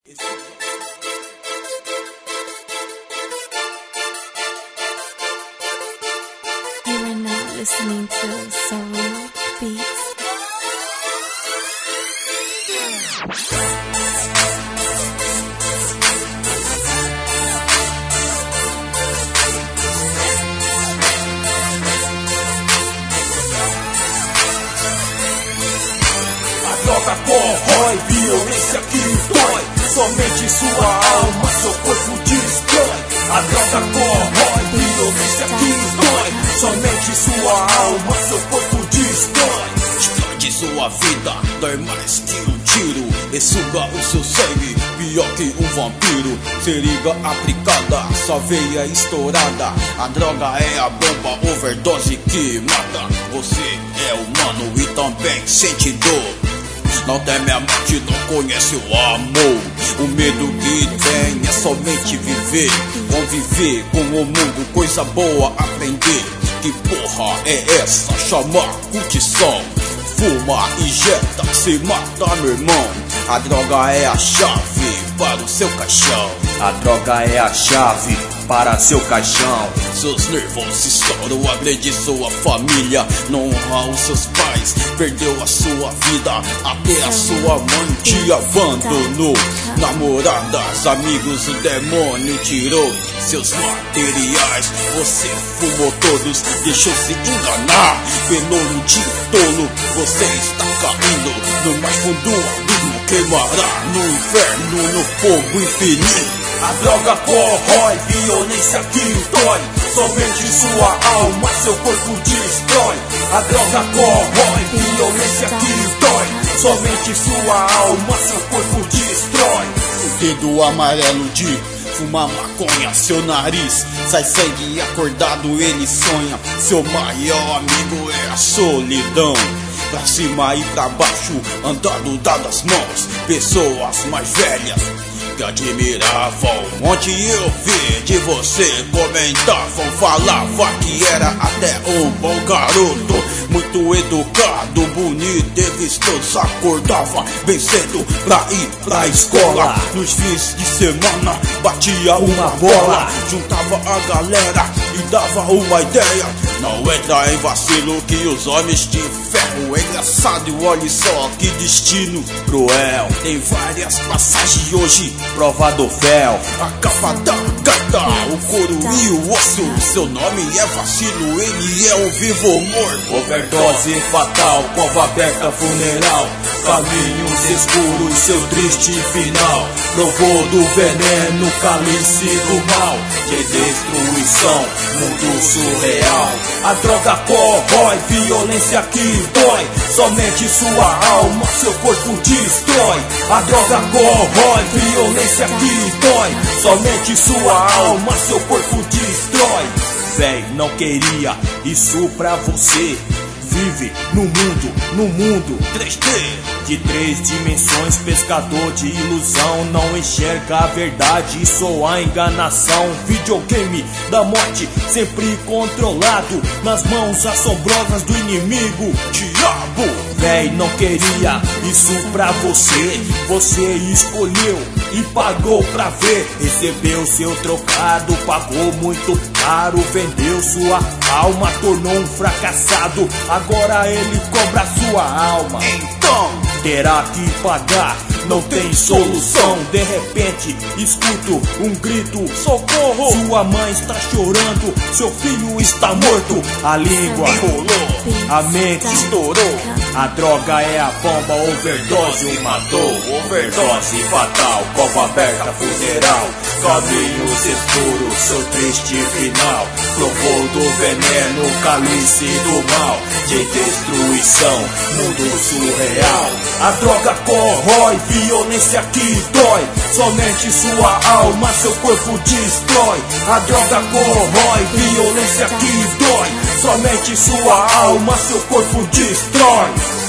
You are now listening to Saru Beats. A droga corrói, violência que dói. Somente sua alma, seu corpo destrói. A droga corrói, violência que dói. Somente sua alma, seu corpo destrói. Explode sua vida, dói mais que um tiro. E suga o seu sangue, pior que um vampiro. Seringa aplicada, sua veia estourada. A droga é a bomba, overdose que mata. Você é humano e também sente dor. Não teme a morte, não conhece o amor. O medo que tem é somente viver. Conviver com o mundo, coisa boa aprender. Que porra é essa? Chama curtição. Fuma, injeta, se mata, meu irmão. A droga é a chave para o seu caixão. A droga é a chave para seu caixão. Seus nervos estouram, agride sua família. Não honra os seus pais, perdeu a sua vida. Até a sua mãe te abandonou. Namoradas, amigos, o demônio tirou seus materiais. Você fumou todos, deixou-se enganar. Pelo de tolo, você está caindo no mais fundo do abismo. Queimará no inferno, no fogo infinito. A droga corrói, violência que dói. Somente sua alma, seu corpo destrói. A droga corrói, violência que dói. Somente sua alma, seu corpo destrói. O dedo amarelo de fumar maconha, seu nariz sai sangue e acordado ele sonha. Seu maior amigo é a solidão. Pra cima e pra baixo, andando dadas mãos. Pessoas mais velhas que admiravam onde eu vi de você. Comentavam, falava que era até um bom garoto, muito educado, bonito e vistoso. Acordava bem cedo pra ir pra escola. Nos fins de semana batia uma bola, juntava a galera e dava uma ideia. Não entra em vacilo que os homens te ferram. É engraçado, olhe só que destino cruel. Tem várias passagens hoje, prova do fel. A capa da gata, o couro e o osso. Seu nome é vacilo, ele é um vivo morto. Overdose fatal, cova aberta, funeral. Caminhos escuros, seu triste final. Provou do veneno, cálice do mal. De destruição, mundo surreal. A droga corrói, violência que dói. Somente sua alma, seu corpo destrói. A droga corrói, violência que dói. Somente sua alma, seu corpo destrói. Véi, não queria isso pra você. Vive no mundo 3D. De 3 dimensões, pescador de ilusão. Não enxerga a verdade, só a enganação. Videogame da morte, sempre controlado nas mãos assombrosas do inimigo, diabo. Véi, não queria isso pra você. Você escolheu e pagou pra ver. Recebeu seu trocado, pagou muito caro. Vendeu sua alma, tornou um fracassado. Agora ele cobra sua alma, então terá que pagar, não tem solução. De repente escuto um grito, socorro. Sua mãe está chorando, seu filho está morto. A língua enrolou, a mente estourou. A droga é a bomba, overdose o matou. Overdose fatal, cova aberta, funeral. Caminhos escuros, seu triste final. Provou do veneno, cálice do mal. De destruição, mundo surreal. A droga corrói, violência que dói. Somente sua alma, seu corpo destrói. A droga corrói, violência que dói. Somente sua alma, seu corpo destrói.